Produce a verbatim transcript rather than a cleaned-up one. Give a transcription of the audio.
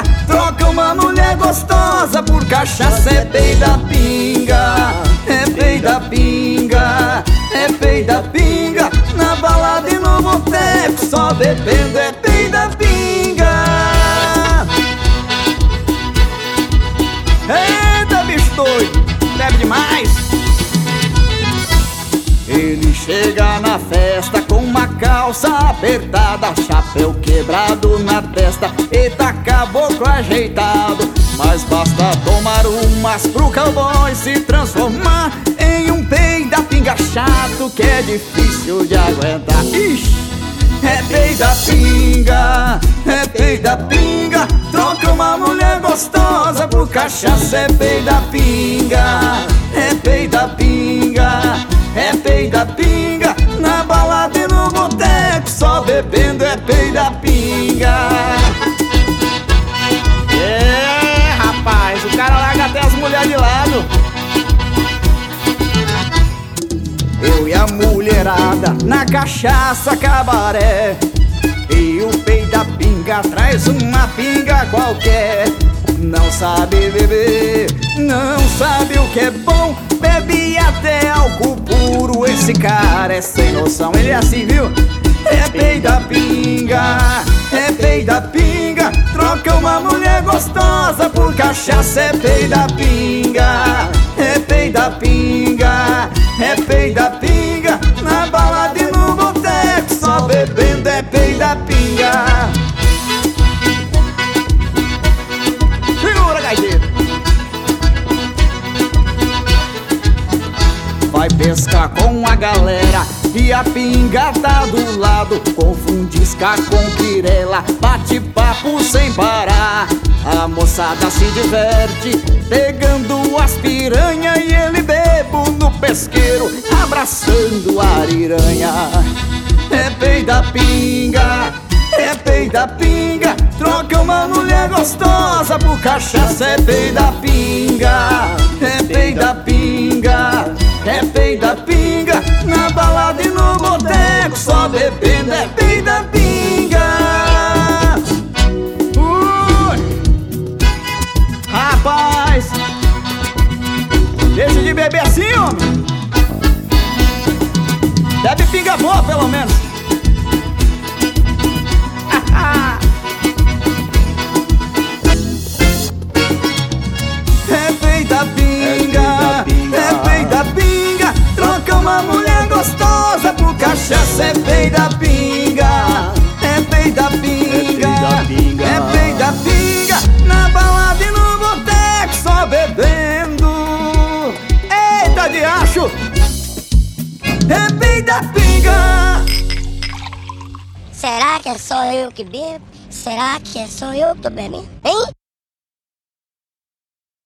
troca uma mulher gostosa por cachaça. É peida pinga, é peida pinga, é peida pinga. Na balada e no boteco só bebendo é peida pinga. Eita, bicho doido, bebe demais. Ele chega na festa com uma calça apertada, chapéu quebrado na testa, eita, caboclo ajeitado. Mas basta tomar umas pro cowboy se transformar em um peida pinga chato que é difícil de aguentar. Ixi! É peida pinga, é peida pinga, troca uma mulher gostosa por cachaça. É peida pinga, é peida pinga, é peida pinga. Na balada e no boteco só bebendo é peida pinga. É, rapaz, o cara larga até as mulheres de lado. Eu e a mulherada na cachaça cabaré, e o peida pinga traz uma pinga qualquer. Não sabe beber, não sabe o que é bom, bebe até álcool puro. Esse cara é sem noção, ele é assim, viu? É peida pinga, é peida pinga, troca uma mulher gostosa por cachaça. É peida pinga, é peida pinga, é peida pinga. Na balada e no boteco só bebendo é peida pinga. Segura, gaiteiro. Vai pescar com a galera e a pinga tá do lado, confunde isca com quirela, bate papo sem parar. A moçada se diverte pegando as piranha e ele bebo no pesqueiro abraçando a ariranha. É peida pinga, é peida pinga, troca uma mulher gostosa por cachaça. É peida pinga, é peida pinga, é peida pinga. Na balada e no boteco só bebendo é peida pinga. Ui, rapaz, deixa de beber assim, homem. Bebe pinga boa, pelo menos. É peida pinga, é peida pinga, troca uma mulher gostosa por cachaça. É peida pinga, é peida pinga, é peida pinga. Na balada e no boteco só bebendo. Eita, de acho. É peida pinga. Será que é só eu que bebo? Será que é só eu que tô bebendo? Hein?